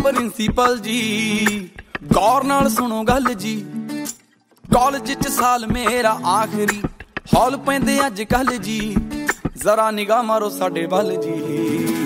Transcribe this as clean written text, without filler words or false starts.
Principal ਜੀ ਗੌਰ ਨਾਲ ਸੁਣੋ ਗੱਲ ਜੀ। ਕਾਲਜ 'ਚ ਸਾਲ ਮੇਰਾ ਆਖਰੀ, ਹੌਲ ਪੈਂਦੇ ਅੱਜ ਕੱਲ ਜੀ। ਜ਼ਰਾ ਨਿਗਾਹ ਮਾਰੋ ਸਾਡੇ ਵੱਲ ਜੀ।